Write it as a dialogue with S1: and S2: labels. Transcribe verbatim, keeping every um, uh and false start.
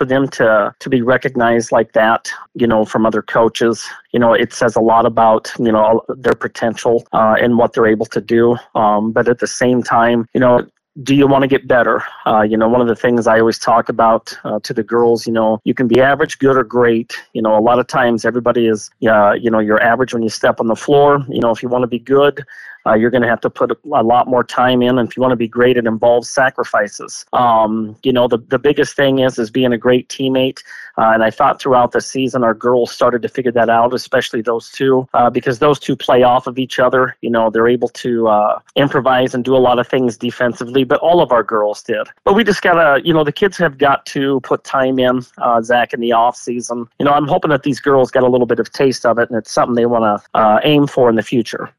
S1: for them to, to be recognized like that, you know, from other coaches, you know, it says a lot about, you know, their potential uh, and what they're able to do. Um, but at the same time, you know, do you want to get better? Uh, you know, one of the things I always talk about uh, to the girls, you know, you can be average, good, or great. You know, a lot of times everybody is, uh, you know, you're average when you step on the floor. You know, if you want to be good, uh, you're going to have to put a, a lot more time in. And if you want to be great, it involves sacrifices. Um, you know, the, the biggest thing is, is being a great teammate. Uh, and I thought throughout the season, our girls started to figure that out, especially those two, uh, because those two play off of each other. You know, they're able to uh, improvise and do a lot of things defensively, but all of our girls did. But we just got to, you know, the kids have got to put time in, uh, Zach, in the off season. You know, I'm hoping that these girls got a little bit of taste of it, and it's something they want to uh, aim for in the future.